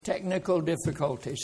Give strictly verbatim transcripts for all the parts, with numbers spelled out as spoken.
Technical difficulties.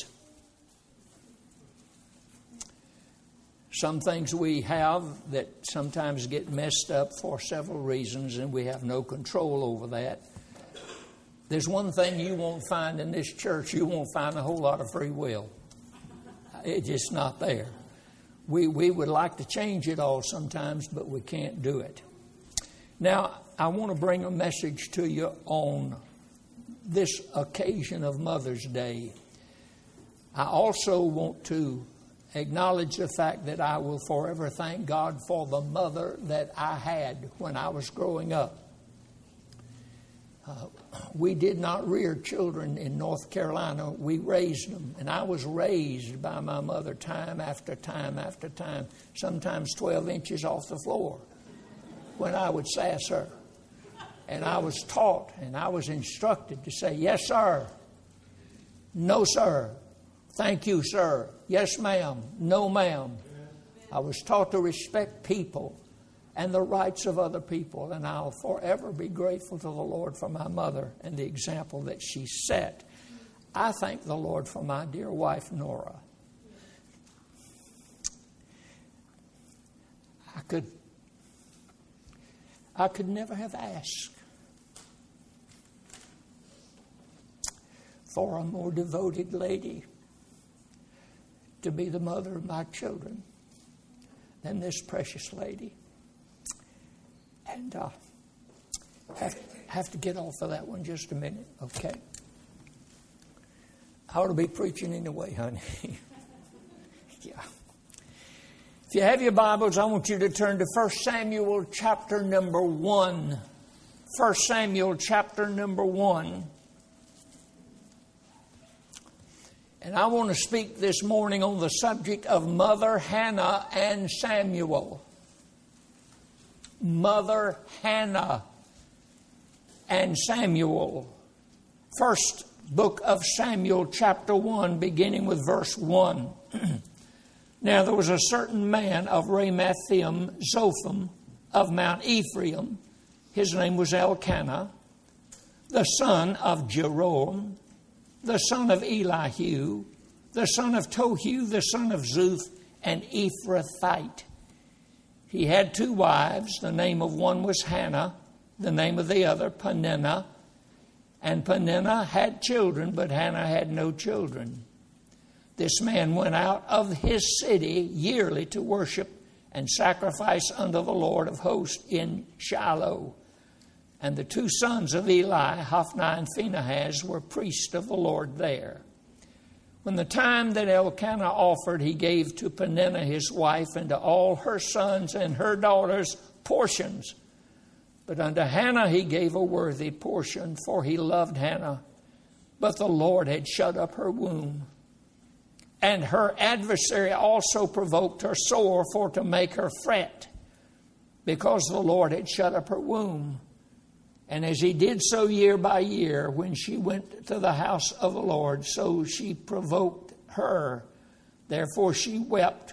Some things we have that sometimes get messed up for several reasons, and we have no control over that. There's one thing you won't find in this church. You won't find a whole lot of free will. It's just not there. We, we would like to change it all sometimes, but we can't do it. Now, I want to bring a message to you on this occasion of Mother's Day. I also want to acknowledge the fact that I will forever thank God for the mother that I had when I was growing up. Uh, we did not rear children in North Carolina. We raised them. And I was raised by my mother time after time after time, sometimes twelve inches off the floor when I would sass her. And I was taught and I was instructed to say, yes, sir. No, sir. Thank you, sir. Yes, ma'am. No, ma'am. I was taught to respect people and the rights of other people. And I'll forever be grateful to the Lord for my mother and the example that she set. I thank the Lord for my dear wife, Nora. I could, I could never have asked for a more devoted lady to be the mother of my children than this precious lady. And uh, have, have to get off of that one just a minute, okay? I ought to be preaching anyway, honey. Yeah. If you have your Bibles, I want you to turn to First Samuel chapter number one. First Samuel chapter number one. And I want to speak this morning on the subject of Mother Hannah and Samuel. Mother Hannah and Samuel. First book of Samuel, chapter one, beginning with verse one. Now there was a certain man of Ramathaim Zophim of Mount Ephraim. His name was Elkanah, the son of Jeroham, the son of Elihu, the son of Tohu, the son of Zuth, an Ephrathite. He had two wives. The name of one was Hannah, the name of the other Peninnah. And Peninnah had children, but Hannah had no children. This man went out of his city yearly to worship and sacrifice unto the Lord of hosts in Shiloh. And the two sons of Eli, Hophni and Phinehas, were priests of the Lord there. When the time that Elkanah offered, he gave to Peninnah his wife and to all her sons and her daughters portions. But unto Hannah he gave a worthy portion, for he loved Hannah. But the Lord had shut up her womb. And her adversary also provoked her sore for to make her fret, because the Lord had shut up her womb. And as he did so year by year, when she went to the house of the Lord, so she provoked her. Therefore she wept,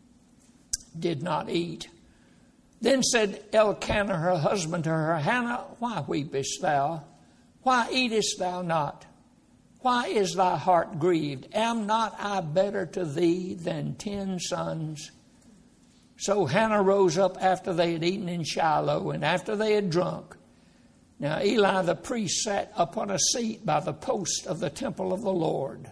did not eat. Then said Elkanah her husband to her, Hannah, why weepest thou? Why eatest thou not? Why is thy heart grieved? Am not I better to thee than ten sons? So Hannah rose up after they had eaten in Shiloh, and after they had drunk. Now Eli the priest sat upon a seat by the post of the temple of the Lord.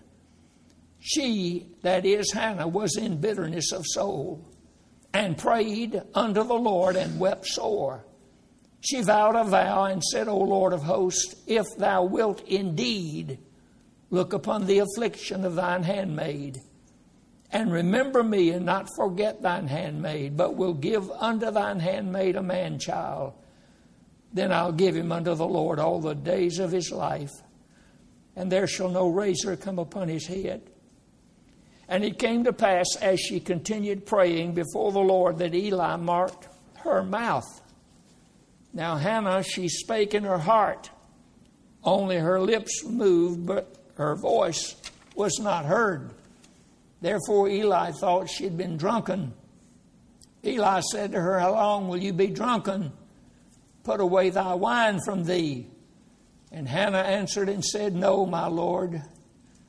She, that is Hannah, was in bitterness of soul, and prayed unto the Lord, and wept sore. She vowed a vow, and said, O Lord of hosts, if thou wilt indeed look upon the affliction of thine handmaid, and remember me, and not forget thine handmaid, but will give unto thine handmaid a man-child, then I'll give him unto the Lord all the days of his life, and there shall no razor come upon his head. And it came to pass, as she continued praying before the Lord, that Eli marked her mouth. Now Hannah, she spake in her heart. Only her lips moved, but her voice was not heard. Therefore Eli thought she had been drunken. Eli said to her, How long will you be drunken? Put away thy wine from thee. And Hannah answered and said, No, my Lord,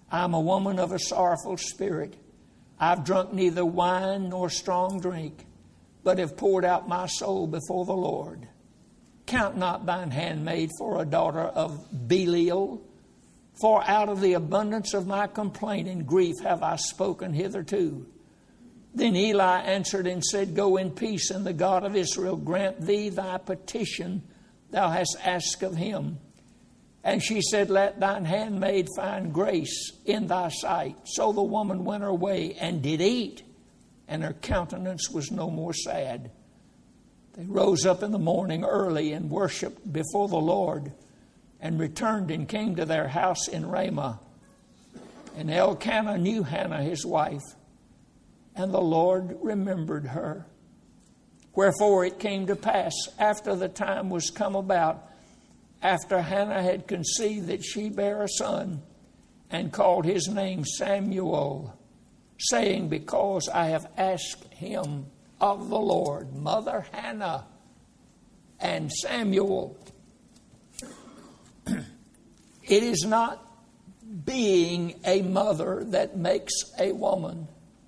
I'm a woman of a sorrowful spirit. I've drunk neither wine nor strong drink, but have poured out my soul before the Lord. Count not thine handmaid for a daughter of Belial, for out of the abundance of my complaint and grief have I spoken hitherto. Then Eli answered and said, Go in peace, and the God of Israel grant thee thy petition thou hast asked of him. And she said, Let thine handmaid find grace in thy sight. So the woman went her way and did eat, and her countenance was no more sad. They rose up in the morning early and worshipped before the Lord, and returned and came to their house in Ramah. And Elkanah knew Hannah his wife, and the Lord remembered her. Wherefore it came to pass, after the time was come about, after Hannah had conceived, that she bare a son, and called his name Samuel, saying, Because I have asked him of the Lord. Mother Hannah and Samuel. It is not being a mother that makes a woman.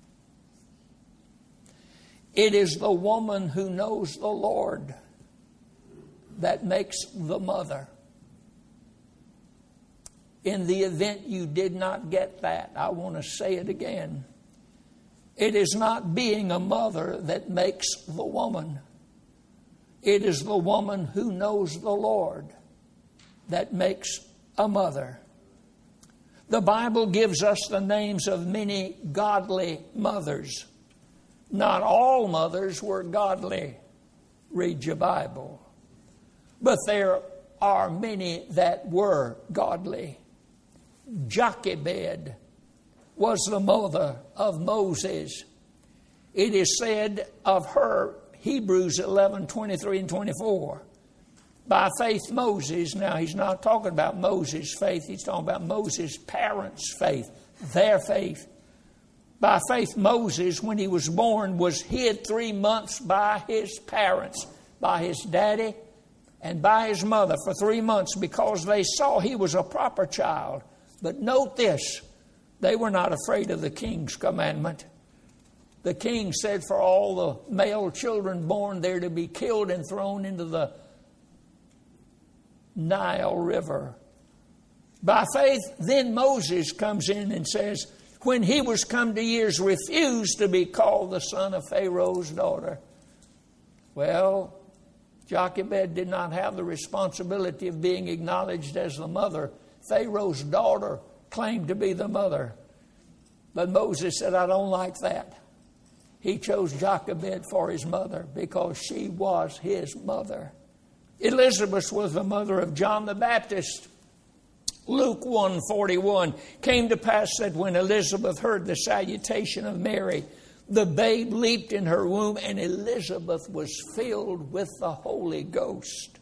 It is the woman who knows the Lord that makes the mother. In the event you did not get that, I want to say it again. It is not being a mother that makes the woman. It is the woman who knows the Lord that makes a mother. The Bible gives us the names of many godly mothers. Not all mothers were godly. Read your Bible. But there are many that were godly. Jochebed was the mother of Moses. It is said of her, Hebrews eleven, twenty-three and twenty-four. By faith Moses, now he's not talking about Moses' faith, he's talking about Moses' parents' faith, their faith. By faith Moses, when he was born, was hid three months by his parents, by his daddy and by his mother for three months because they saw he was a proper child. But note this, they were not afraid of the king's commandment. The king said for all the male children born there to be killed and thrown into the Nile River. By faith, then Moses comes in and says, when he was come to years, refused to be called the son of Pharaoh's daughter. Well, Jochebed did not have the responsibility of being acknowledged as the mother. Pharaoh's daughter claimed to be the mother. But Moses said, I don't like that. He chose Jochebed for his mother because she was his mother. Elizabeth was the mother of John the Baptist. Luke one forty-one, came to pass that when Elizabeth heard the salutation of Mary, the babe leaped in her womb, and Elizabeth was filled with the Holy Ghost.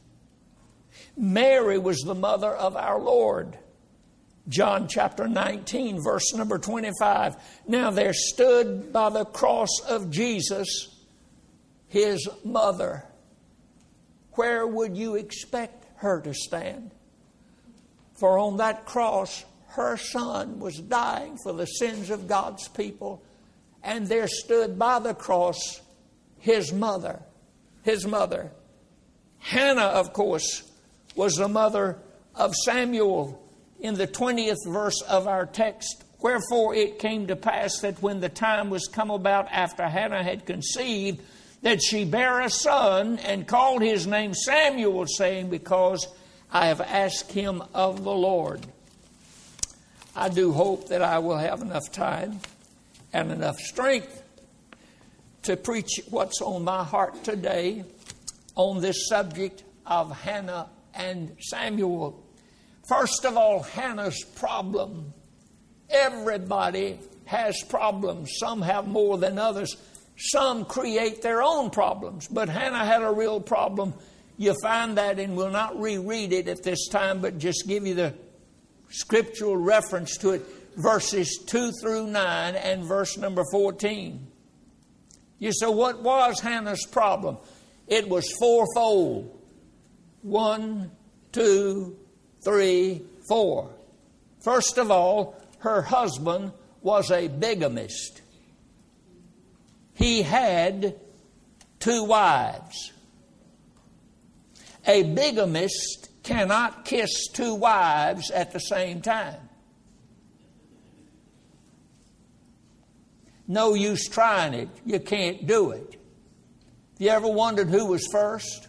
Mary was the mother of our Lord. John chapter nineteen, verse number twenty-five. Now there stood by the cross of Jesus his mother. Where would you expect her to stand? For on that cross, her son was dying for the sins of God's people. And there stood by the cross his mother. His mother. Hannah, of course, was the mother of Samuel. In the twentieth verse of our text, wherefore it came to pass that when the time was come about after Hannah had conceived, that she bare a son and called his name Samuel, saying, because I have asked him of the Lord. I do hope that I will have enough time and enough strength to preach what's on my heart today on this subject of Hannah and Samuel. First of all, Hannah's problem. Everybody has problems. Some have more than others. Some create their own problems. But Hannah had a real problem. You find that, and we'll not reread it at this time, but just give you the scriptural reference to it. Verses two through nine and verse number fourteen. You say, what was Hannah's problem? It was fourfold. One, two, three, four. First of all, her husband was a bigamist. He had two wives. A bigamist cannot kiss two wives at the same time. No use trying it. You can't do it. You ever wondered who was first?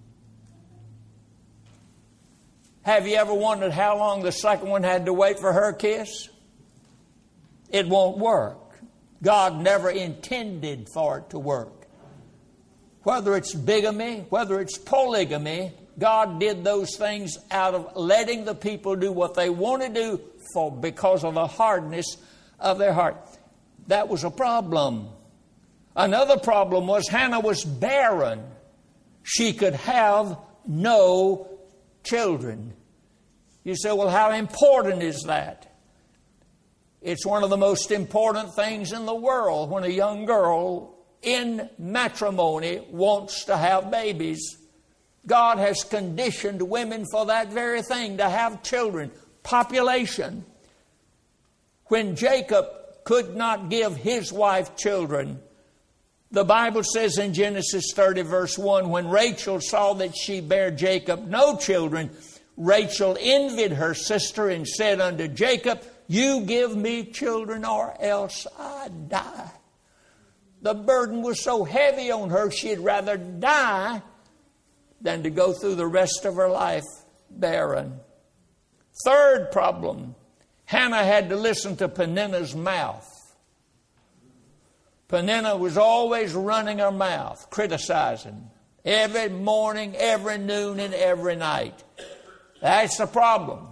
Have you ever wondered how long the second one had to wait for her kiss? It won't work. God never intended for it to work. Whether it's bigamy, whether it's polygamy, God did those things out of letting the people do what they want to do for because of the hardness of their heart. That was a problem. Another problem was Hannah was barren. She could have no children. You say, well, how important is that? It's one of the most important things in the world when a young girl in matrimony wants to have babies. God has conditioned women for that very thing, to have children. Population. When Jacob could not give his wife children, the Bible says in Genesis thirty verse one, when Rachel saw that she bare Jacob no children, Rachel envied her sister and said unto Jacob, you give me children or else I die. The burden was so heavy on her, she'd rather die than to go through the rest of her life barren. Third problem, Hannah had to listen to Peninnah's mouth. Peninnah was always running her mouth, criticizing. Every morning, every noon, and every night. That's the problem.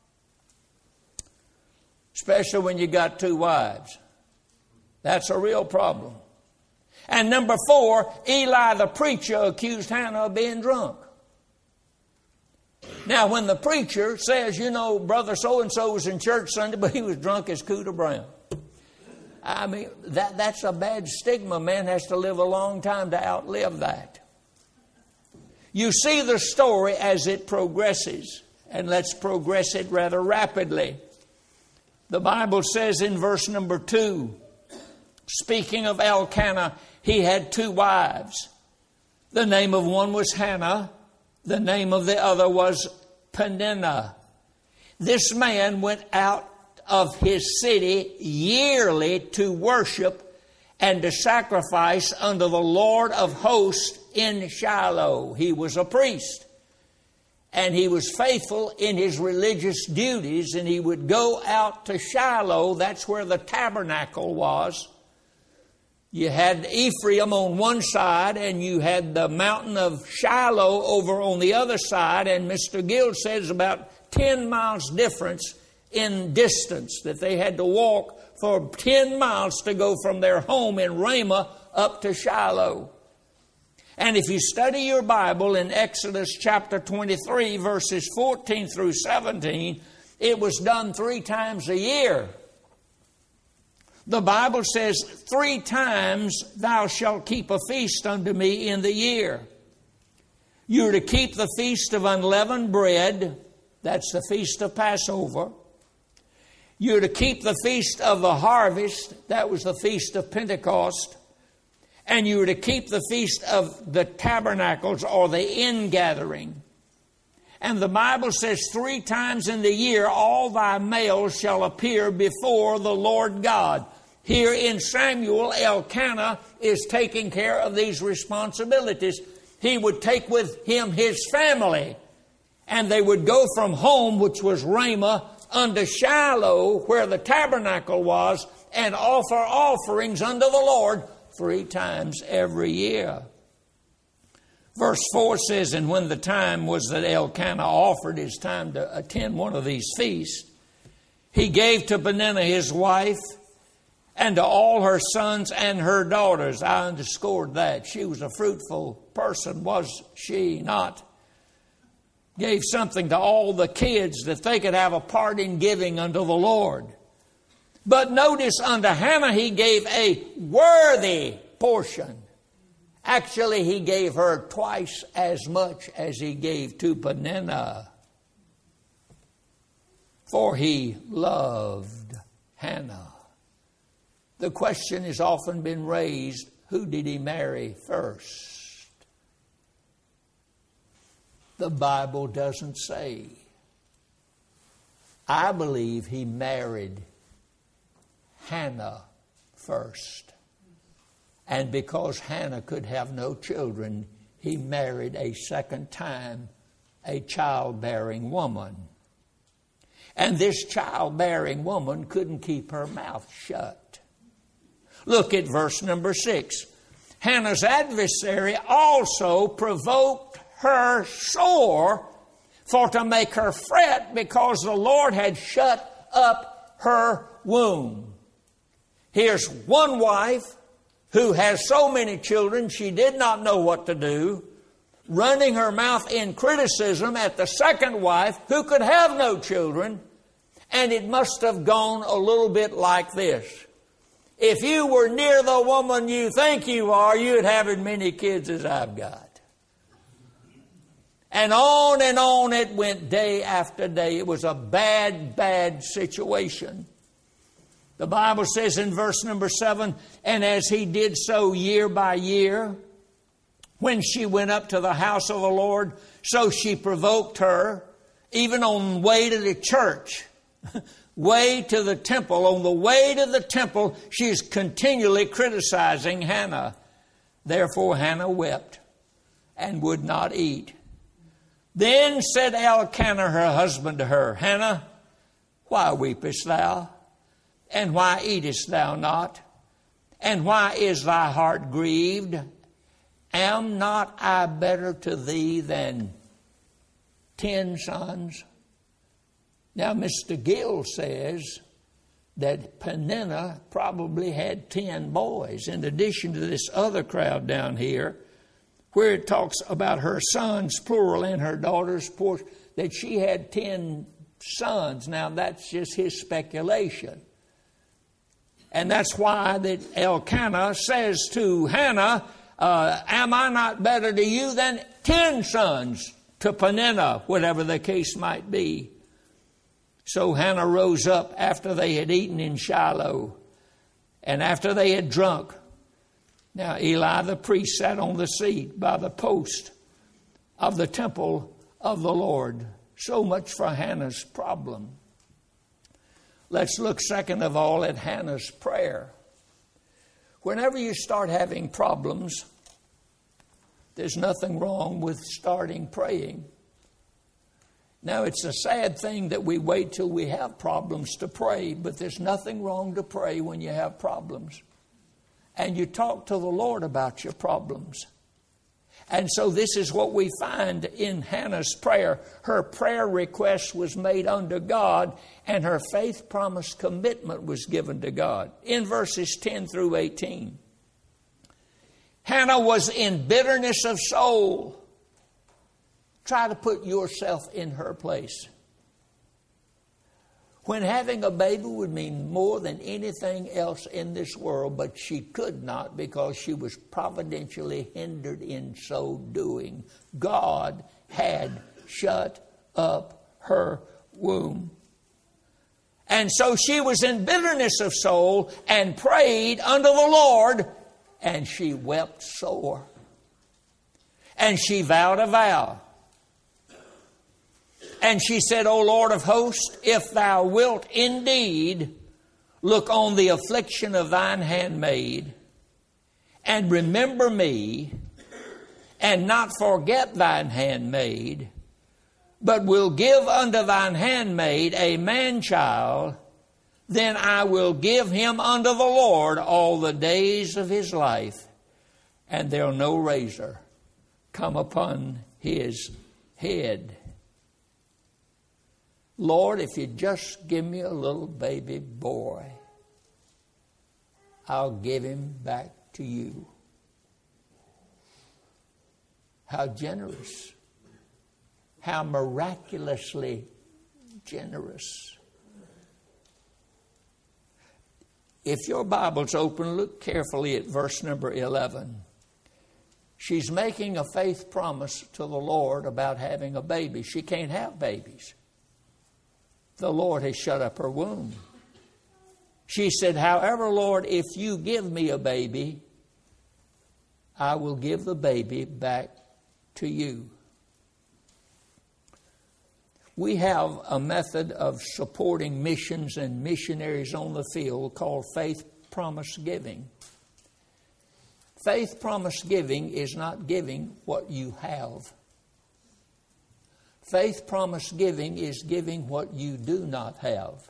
Especially when you got two wives. That's a real problem. And number four, Eli the preacher accused Hannah of being drunk. Now, when the preacher says, you know, brother so-and-so was in church Sunday, but he was drunk as Cooter Brown. I mean, that, that's a bad stigma. Man has to live a long time to outlive that. You see the story as it progresses, and let's progress it rather rapidly. The Bible says in verse number two, speaking of Elkanah, he had two wives. The name of one was Hannah. The name of the other was Peninnah. This man went out of his city yearly to worship and to sacrifice unto the Lord of hosts in Shiloh. He was a priest. And he was faithful in his religious duties, and he would go out to Shiloh. That's where the tabernacle was. You had Ephraim on one side, and you had the mountain of Shiloh over on the other side. And Mister Guild says about ten miles difference in distance, that they had to walk for ten miles to go from their home in Ramah up to Shiloh. And if you study your Bible in Exodus chapter twenty-three, verses fourteen through seventeen, it was done three times a year. The Bible says, three times thou shalt keep a feast unto me in the year. You're to keep the feast of unleavened bread. That's the feast of Passover. You're to keep the feast of the harvest. That was the feast of Pentecost. And you were to keep the feast of the tabernacles, or the ingathering. And the Bible says, three times in the year all thy males shall appear before the Lord God. Here in Samuel, Elkanah is taking care of these responsibilities. He would take with him his family, and they would go from home, which was Ramah, unto Shiloh, where the tabernacle was, and offer offerings unto the Lord three times every year. Verse four says, and when the time was that Elkanah offered his time to attend one of these feasts, he gave to Peninnah his wife, and to all her sons and her daughters. I underscored that. She was a fruitful person, was she not? Gave something to all the kids that they could have a part in giving unto the Lord. But notice, unto Hannah he gave a worthy portion. Actually, he gave her twice as much as he gave to Peninnah. For he loved Hannah. The question has often been raised, who did he marry first? The Bible doesn't say. I believe he married Hannah first. And because Hannah could have no children, he married a second time a childbearing woman. And this childbearing woman couldn't keep her mouth shut. Look at verse number six. Hannah's adversary also provoked her sore for to make her fret, because the Lord had shut up her womb. Here's one wife who has so many children she did not know what to do, running her mouth in criticism at the second wife who could have no children. And it must have gone a little bit like this. If you were near the woman you think you are, you'd have as many kids as I've got. And on and on it went day after day. It was a bad, bad situation. The Bible says in verse number seven, and as he did so year by year, when she went up to the house of the Lord, so she provoked her, even on the way to the church, way to the temple. On the way to the temple, she's continually criticizing Hannah. Therefore Hannah wept and would not eat. Then said Elkanah her husband to her, Hannah, why weepest thou? And why eatest thou not? And why is thy heart grieved? Am not I better to thee than ten sons? Now, Mister Gill says that Peninnah probably had ten boys, in addition to this other crowd down here, where it talks about her sons, plural, and her daughters, plural, that she had ten sons. Now, that's just his speculation. And that's why that Elkanah says to Hannah, uh, am I not better to you than ten sons to Peninnah, whatever the case might be. So Hannah rose up after they had eaten in Shiloh, and after they had drunk. Now Eli the priest sat on the seat by the post of the temple of the Lord. So much for Hannah's problem. Let's look second of all at Hannah's prayer. Whenever you start having problems, there's nothing wrong with starting praying. Now, it's a sad thing that we wait till we have problems to pray, but there's nothing wrong to pray when you have problems. And you talk to the Lord about your problems. And so this is what we find in Hannah's prayer. Her prayer request was made unto God, and her faith promise commitment was given to God. In verses ten through eighteen. Hannah was in bitterness of soul. Try to put yourself in her place. When having a baby would mean more than anything else in this world, but she could not because she was providentially hindered in so doing. God had shut up her womb. And so she was in bitterness of soul and prayed unto the Lord, and she wept sore. And she vowed a vow. And she said, O Lord of hosts, if thou wilt indeed look on the affliction of thine handmaid, and remember me, and not forget thine handmaid, but will give unto thine handmaid a man-child, then I will give him unto the Lord all the days of his life, and there'll no razor come upon his head. Lord, if you just give me a little baby boy, I'll give him back to you. How generous. How miraculously generous. If your Bible's open, look carefully at verse number eleven. She's making a faith promise to the Lord about having a baby. She can't have babies. The Lord has shut up her womb. She said, however, Lord, if you give me a baby, I will give the baby back to you. We have a method of supporting missions and missionaries on the field called faith promise giving. Faith promise giving is not giving what you have. Faith promise giving is giving what you do not have.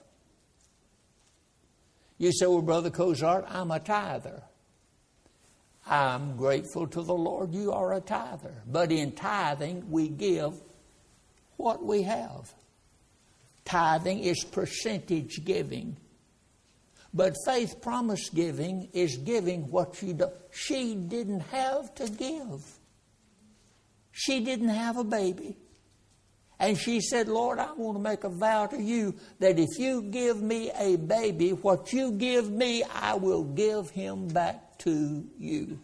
You say, well, Brother Cozart, I'm a tither. I'm grateful to the Lord you are a tither. But in tithing, we give what we have. Tithing is percentage giving. But faith promise giving is giving what you do. She didn't have to give. She didn't have a baby. And she said, Lord, I want to make a vow to you that if you give me a baby, what you give me, I will give him back to you.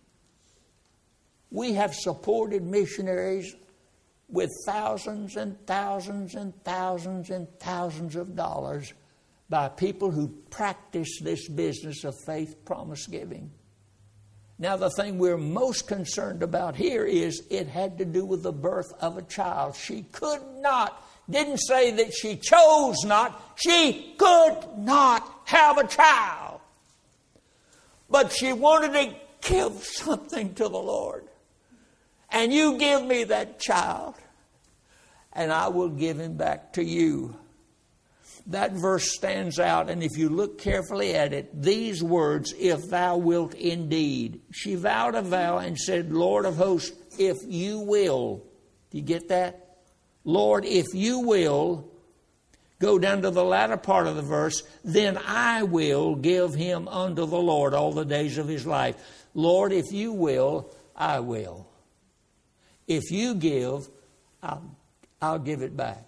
We have supported missionaries with thousands and thousands and thousands and thousands of dollars by people who practice this business of faith promise giving. Now, the thing we're most concerned about here is it had to do with the birth of a child. She could not, didn't say that she chose not, she could not have a child. But she wanted to give something to the Lord. And you give me that child, and I will give him back to you. That verse stands out, and if you look carefully at it, these words, if thou wilt indeed. She vowed a vow and said, Lord of hosts, if you will. Do you get that? Lord, if you will, go down to the latter part of the verse, then I will give him unto the Lord all the days of his life. Lord, if you will, I will. If you give, I'll, I'll give it back.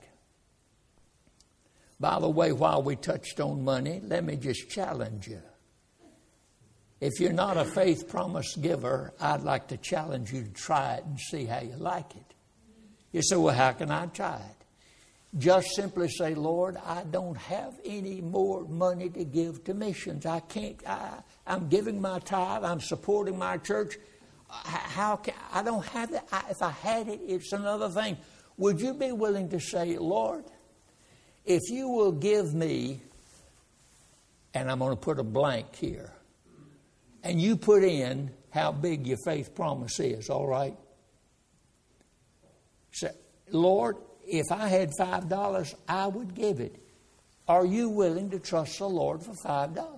By the way, while we touched on money, let me just challenge you. If you're not a faith promise giver, I'd like to challenge you to try it and see how you like it. You say, well, how can I try it? Just simply say, Lord, I don't have any more money to give to missions. I can't, I, I'm giving my tithe, I'm supporting my church. How can, I don't have that. I, if I had it, it's another thing. Would you be willing to say, Lord, if you will give me, and I'm going to put a blank here, and you put in how big your faith promise is, all right? Say, Lord, if I had five dollars, I would give it. Are you willing to trust the Lord for five dollars?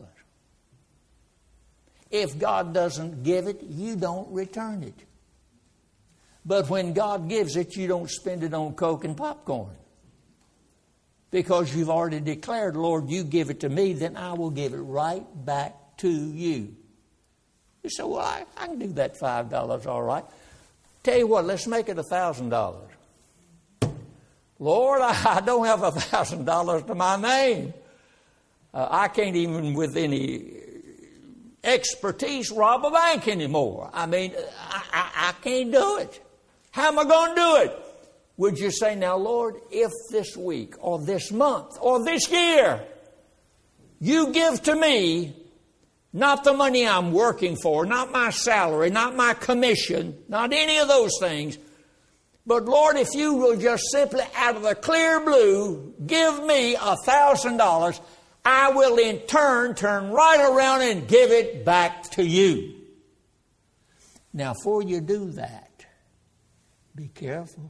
If God doesn't give it, you don't return it. But when God gives it, you don't spend it on Coke and popcorn. Because you've already declared, Lord, you give it to me, then I will give it right back to you. You say, well, I, I can do that five dollars all right. Tell you what, let's make it one thousand dollars. Lord, I, I don't have one thousand dollars to my name. Uh, I can't even with any expertise rob a bank anymore. I mean, I, I, I can't do it. How am I going to do it? Would you say, now, Lord, if this week or this month or this year you give to me not the money I'm working for, not my salary, not my commission, not any of those things, but Lord, if you will just simply out of the clear blue give me a thousand dollars, I will in turn turn right around and give it back to you. Now, before you do that, be careful.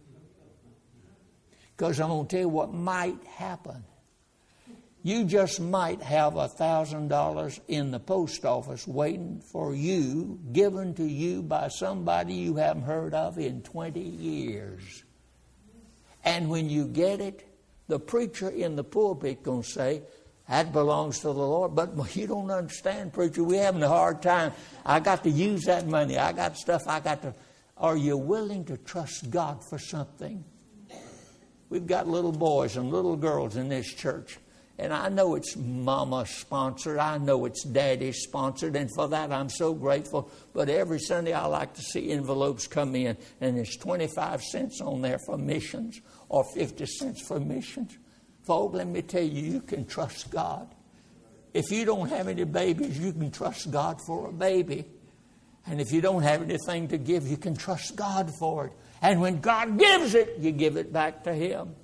Because I'm going to tell you what might happen. You just might have a thousand dollars in the post office waiting for you, given to you by somebody you haven't heard of in twenty years. And when you get it, the preacher in the pulpit going to say, that belongs to the Lord. But you don't understand, preacher. We're having a hard time. I got to use that money. I got stuff I got to... Are you willing to trust God for something? We've got little boys and little girls in this church. And I know it's mama sponsored. I know it's daddy sponsored. And for that, I'm so grateful. But every Sunday, I like to see envelopes come in. And there's twenty-five cents on there for missions or fifty cents for missions. Folks, let me tell you, you can trust God. if you don't have any babies, you can trust God for a baby. And if you don't have anything to give, you can trust God for it. And when God gives it, you give it back to Him.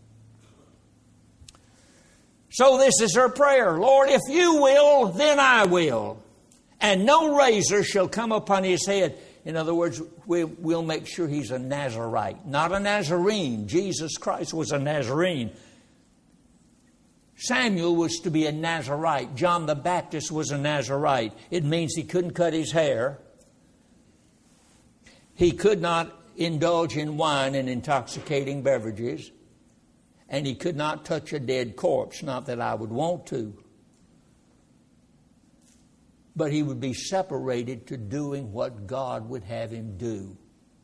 So this is her prayer. Lord, if you will, then I will. And no razor shall come upon his head. In other words, we, we'll make sure he's a Nazarite, not a Nazarene. Jesus Christ was a Nazarene. Samuel was to be a Nazarite. John the Baptist was a Nazarite. It means he couldn't cut his hair. He could not indulge in wine and intoxicating beverages. And he could not touch a dead corpse, not that I would want to. But he would be separated to doing what God would have him do.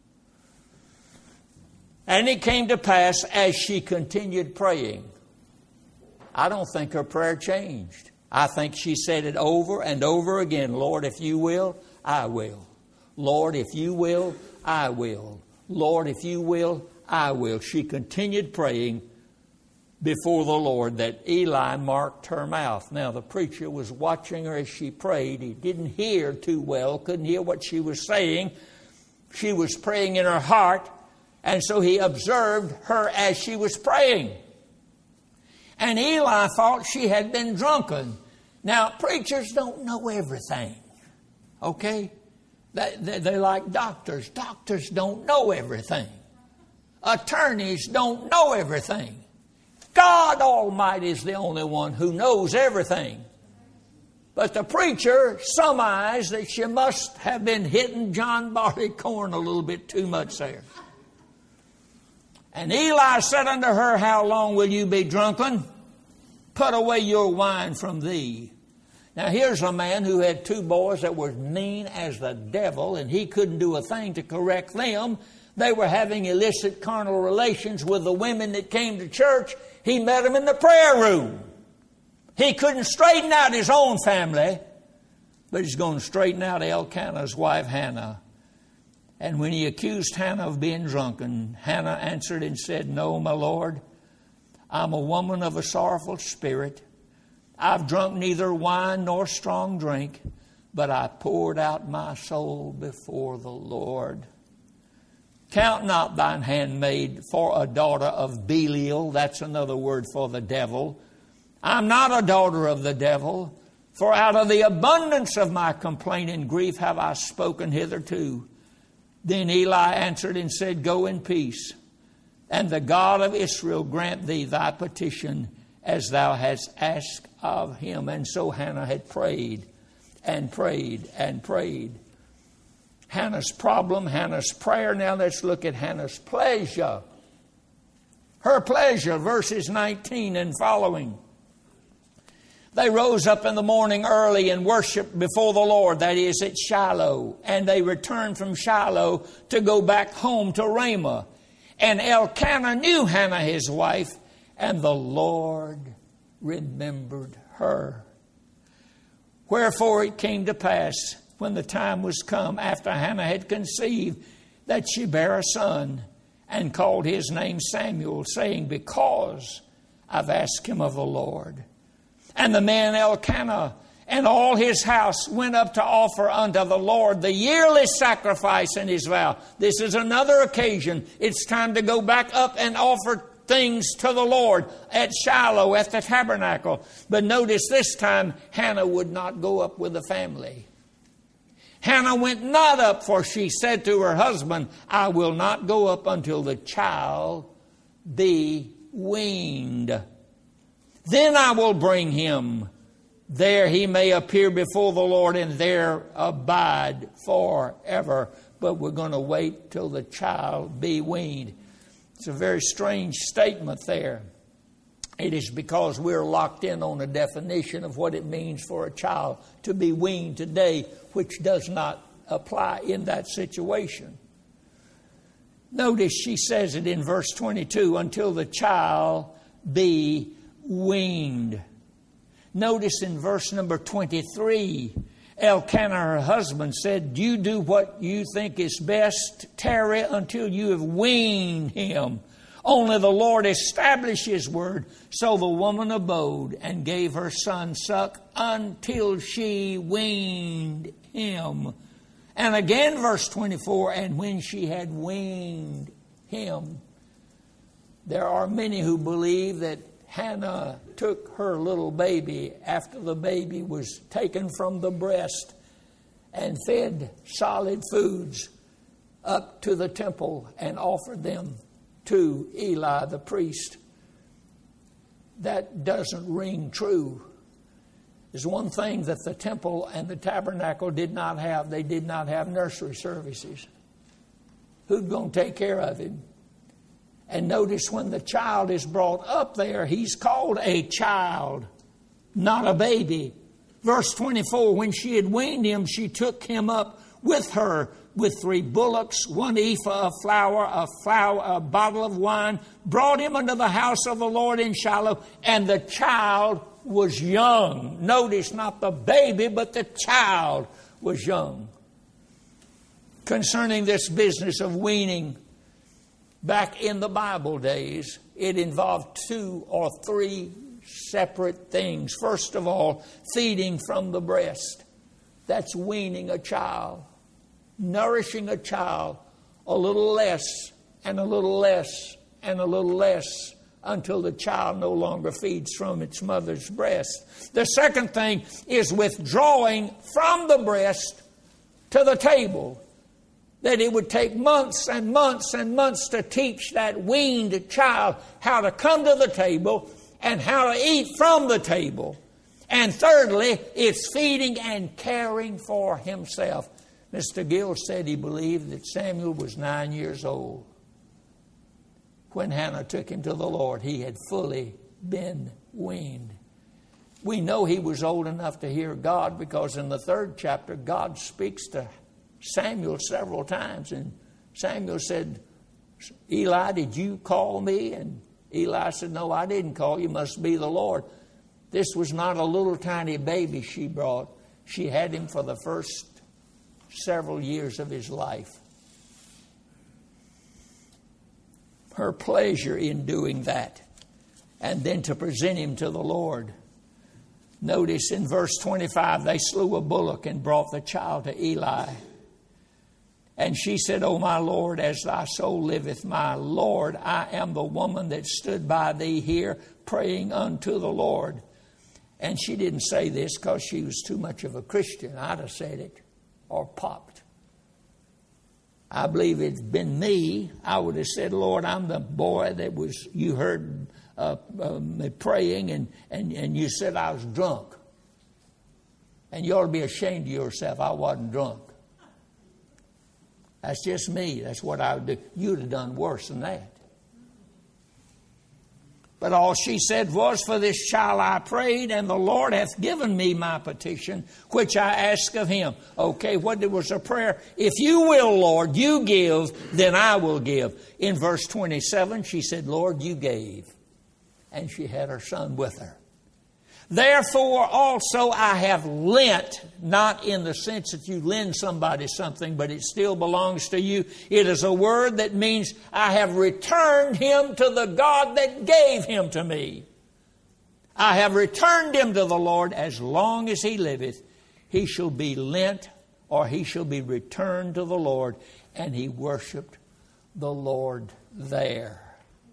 And it came to pass as she continued praying. I don't think her prayer changed. I think she said it over and over again. Lord, if you will, I will. Lord, if you will, I will. Lord, if you will, I will. She continued praying before the Lord that Eli marked her mouth. Now, the preacher was watching her as she prayed. He didn't hear too well, couldn't hear what she was saying. She was praying in her heart, and so he observed her as she was praying. And Eli thought she had been drunken. Now, preachers don't know everything, okay? They, they, they're like doctors. Doctors don't know everything. Attorneys don't know everything. God Almighty is the only one who knows everything. But the preacher surmised that she must have been hitting John Barleycorn a little bit too much there. And Eli said unto her, how long will you be drunken? Put away your wine from thee. Now here's a man who had two boys that were mean as the devil, and he couldn't do a thing to correct them. They were having illicit carnal relations with the women that came to church. He met them in the prayer room. He couldn't straighten out his own family, but he's going to straighten out Elkanah's wife, Hannah. And when he accused Hannah of being drunken, Hannah answered and said, no, my Lord, I'm a woman of a sorrowful spirit. I've drunk neither wine nor strong drink, but I poured out my soul before the Lord. Count not thine handmaid for a daughter of Belial. That's another word for the devil. I'm not a daughter of the devil, for out of the abundance of my complaint and grief have I spoken hitherto. Then Eli answered and said, go in peace, and the God of Israel grant thee thy petition as thou hast asked of him. And so Hannah had prayed and prayed and prayed. Hannah's problem, Hannah's prayer. Now let's look at Hannah's pleasure. Her pleasure, verses nineteen and following. They rose up in the morning early and worshiped before the Lord, that is at Shiloh. And they returned from Shiloh to go back home to Ramah. And Elkanah knew Hannah his wife, and the Lord remembered her. Wherefore it came to pass, when the time was come, after Hannah had conceived, that she bare a son, and called his name Samuel, saying, because I've asked him of the Lord. And the man Elkanah and all his house went up to offer unto the Lord the yearly sacrifice and his vow. This is another occasion. It's time to go back up and offer things to the Lord at Shiloh, at the tabernacle. But notice this time, Hannah would not go up with the family. Hannah went not up, for she said to her husband, I will not go up until the child be weaned. Then I will bring him. There he may appear before the Lord, and there abide forever. But we're going to wait till the child be weaned. It's a very strange statement there. It is because we're locked in on a definition of what it means for a child to be weaned today, which does not apply in that situation. Notice she says it in verse twenty-two, until the child be weaned. Notice in verse number twenty-three, Elkanah, her husband, said, you do what you think is best, tarry until you have weaned him. Only the Lord established His word. So the woman abode and gave her son suck until she weaned him. And again, verse twenty-four, and when she had weaned him. There are many who believe that Hannah took her little baby after the baby was taken from the breast and fed solid foods up to the temple and offered them to Eli the priest. That doesn't ring true. There's one thing that the temple and the tabernacle did not have. They did not have nursery services. Who's going to take care of him? And notice when the child is brought up there, he's called a child, not a baby. Verse twenty-four, when she had weaned him, she took him up with her with three bullocks, one ephah of flour, a, flour, a bottle of wine, brought him unto the house of the Lord in Shiloh, and the child was young. Notice not the baby, but the child was young. Concerning this business of weaning, back in the Bible days, it involved two or three separate things. First of all, feeding from the breast. That's weaning a child. Nourishing a child a little less and a little less and a little less until the child no longer feeds from its mother's breast. The second thing is withdrawing from the breast to the table. That it would take months and months and months to teach that weaned child how to come to the table and how to eat from the table. And thirdly, it's feeding and caring for himself. Mister Gill said he believed that Samuel was nine years old when Hannah took him to the Lord. He had fully been weaned. We know he was old enough to hear God because in the third chapter, God speaks to Samuel several times. And Samuel said, Eli, did you call me? And Eli said, no, I didn't call you. Must be the Lord. This was not a little tiny baby she brought. She had him for the first several years of his life. Her pleasure in doing that. And then to present him to the Lord. Notice in verse twenty-five, they slew a bullock and brought the child to Eli. And she said, O my Lord, as thy soul liveth, my Lord, I am the woman that stood by thee here praying unto the Lord. And she didn't say this because she was too much of a Christian. I'd have said it or popped. I believe it's been me. I would have said, Lord, I'm the boy that was, you heard uh, uh, me praying and, and, and you said I was drunk. And you ought to be ashamed of yourself. I wasn't drunk. That's just me. That's what I would do. You'd have done worse than that. But all she said was, for this child I prayed, and the Lord hath given me my petition, which I ask of him. Okay, what was her prayer? If you will, Lord, you give, then I will give. In verse twenty-seven, she said, Lord, you gave. And she had her son with her. Therefore also I have lent, not in the sense that you lend somebody something, but it still belongs to you. It is a word that means I have returned him to the God that gave him to me. I have returned him to the Lord. As long as he liveth, he shall be lent or he shall be returned to the Lord. And he worshiped the Lord there.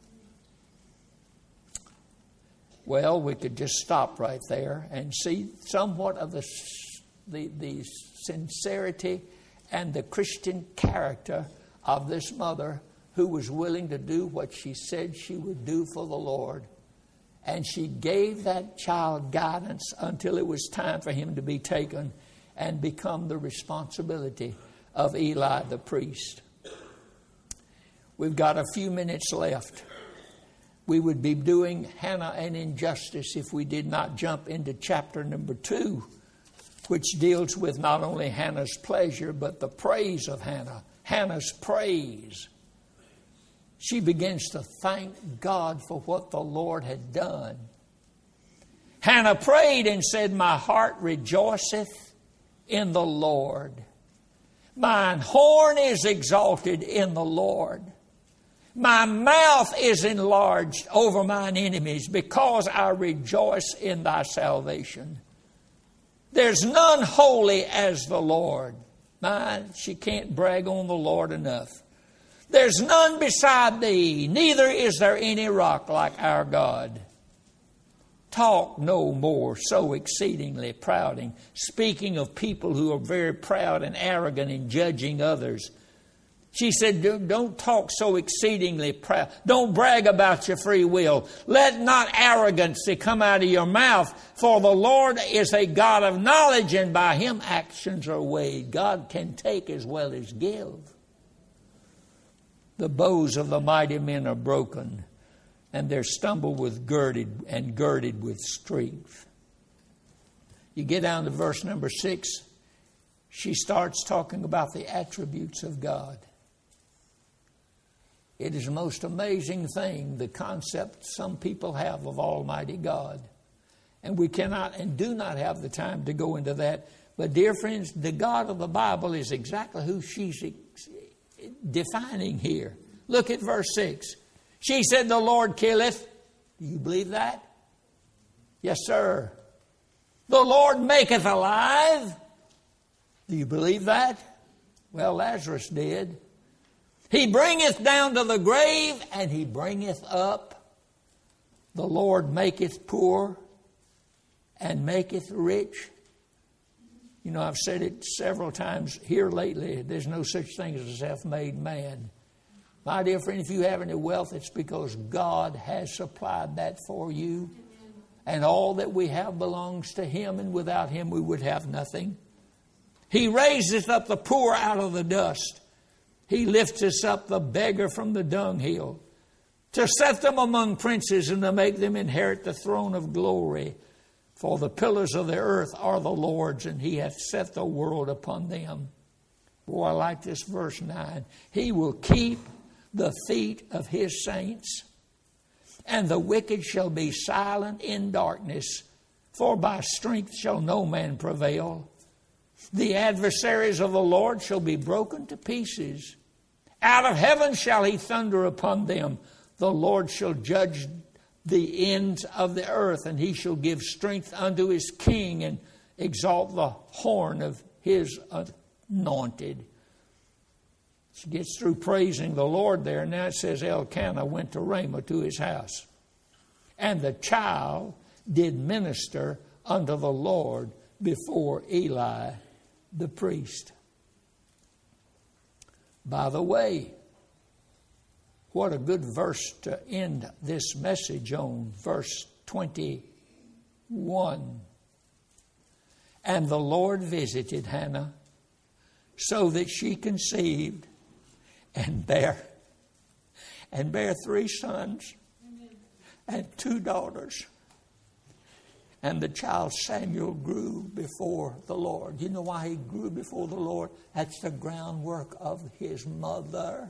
Well, we could just stop right there and see somewhat of the, the, the sincerity and the Christian character of this mother who was willing to do what she said she would do for the Lord. And she gave that child guidance until it was time for him to be taken and become the responsibility of Eli the priest. We've got a few minutes left. We would be doing Hannah an injustice if we did not jump into chapter number two, which deals with not only Hannah's pleasure, but the praise of Hannah. Hannah's praise. She begins to thank God for what the Lord had done. Hannah prayed and said, my heart rejoiceth in the Lord. Mine horn is exalted in the Lord. My mouth is enlarged over mine enemies because I rejoice in thy salvation. There's none holy as the Lord. Man, she can't brag on the Lord enough. There's none beside thee, neither is there any rock like our God. Talk no more so exceedingly prouding. Speaking of people who are very proud and arrogant in judging others. She said, don't talk so exceedingly proud. Don't brag about your free will. Let not arrogancy come out of your mouth, for the Lord is a God of knowledge, and by him actions are weighed. God can take as well as give. The bows of the mighty men are broken, and they're stumbled with girded and girded with strength. You get down to verse number six, she starts talking about the attributes of God. It is the most amazing thing, the concept some people have of Almighty God. And we cannot and do not have the time to go into that. But dear friends, the God of the Bible is exactly who she's defining here. Look at verse six. She said, the Lord killeth. Do you believe that? Yes, sir. The Lord maketh alive. Do you believe that? Well, Lazarus did. He bringeth down to the grave, and he bringeth up. The Lord maketh poor and maketh rich. You know, I've said it several times here lately. There's no such thing as a self-made man. My dear friend, if you have any wealth, it's because God has supplied that for you. And all that we have belongs to him, and without him we would have nothing. He raiseth up the poor out of the dust. He lifteth up the beggar from the dunghill, to set them among princes and to make them inherit the throne of glory. For the pillars of the earth are the Lord's, and he hath set the world upon them. Boy, I like this verse nine. He will keep the feet of his saints, and the wicked shall be silent in darkness, for by strength shall no man prevail. The adversaries of the Lord shall be broken to pieces. Out of heaven shall he thunder upon them. The Lord shall judge the ends of the earth, and he shall give strength unto his king, and exalt the horn of his anointed. She gets through praising the Lord there. Now it says Elkanah went to Ramah to his house. And the child did minister unto the Lord before Eli the priest. By the way, what a good verse to end this message on, verse twenty-one. And the Lord visited Hannah, so that she conceived and bare, and bare three sons and two daughters. And the child Samuel grew before the Lord. You know why he grew before the Lord? That's the groundwork of his mother.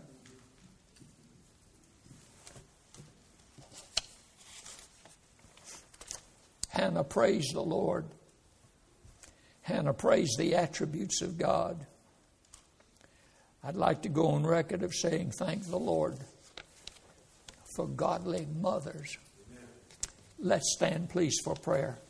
Hannah praised the Lord. Hannah praised the attributes of God. I'd like to go on record of saying thank the Lord for godly mothers. Let's stand, please, for prayer.